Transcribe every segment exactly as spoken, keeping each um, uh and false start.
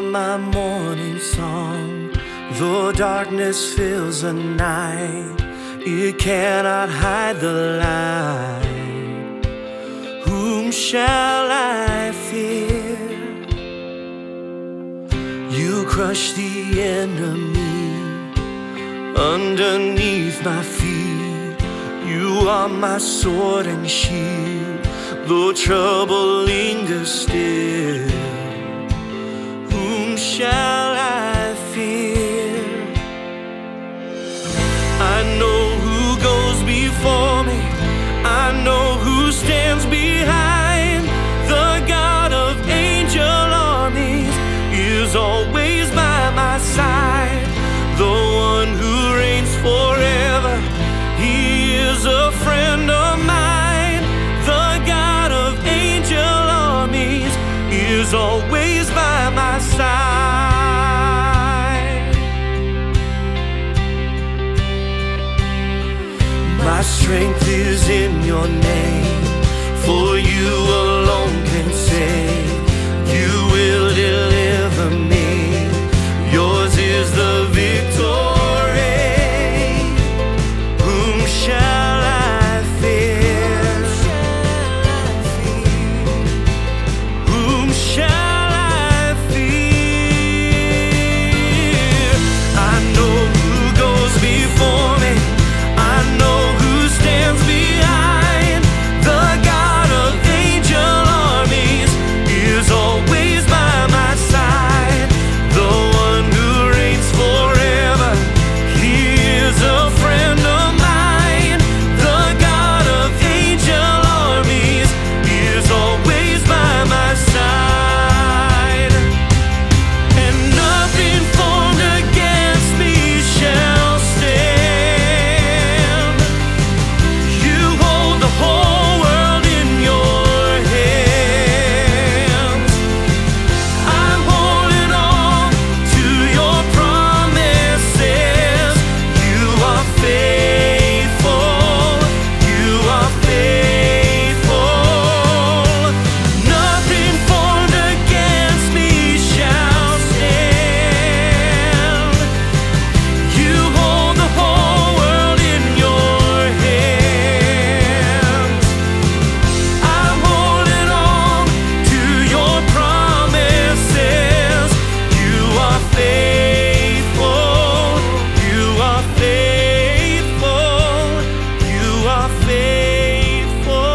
my morning song. Though darkness fills the night, it cannot hide the light. Whom shall I fear? You crush the enemy underneath my feet. You are my sword and shield, though trouble lingers still. Whom shall I fear? I know who goes before me, I know who stands behind. The God of angel armies is always by my side. The one who reigns forever, he is a friend of mine. The God of angel armies is always by my side. My strength is in your name, for you alone can save. You will deliver me, yours is the victory. Whom shall I fear? Whom shall I fear? I know who goes before me, I know who stands behind. The God of angel armies is always by my side. The one who reigns forever, he is a friend of mine. The God of angel armies is always by my side. And nothing formed against me shall stand. You hold the whole world in your hands. I'm holding on to your promises. You are faithful, you are faithful. Nothing formed against me shall stand. You hold the whole world in your hands. I'm holding on to your promises. You are faithful, you are faithful, you are faithful.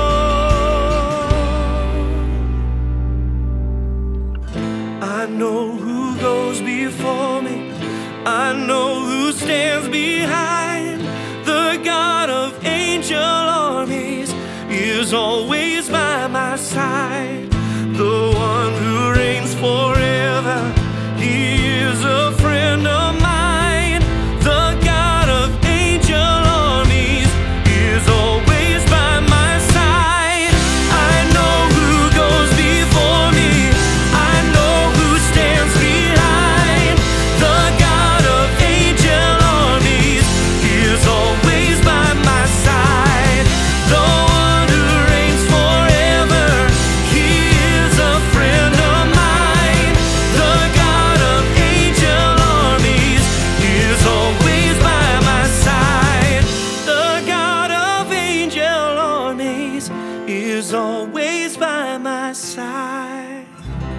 I know who goes before me, I know who stands behind. The God of angel armies is always by my side. The one who reigns forever, he is a friend of mine. The God of angel armies is always by my side. I know who goes before me, I know who stands behind. The God of angel armies is always by my side. The one who reigns forever, he is a friend of mine. The God of angel armies is always by my side. The God of angel armies is always by my side.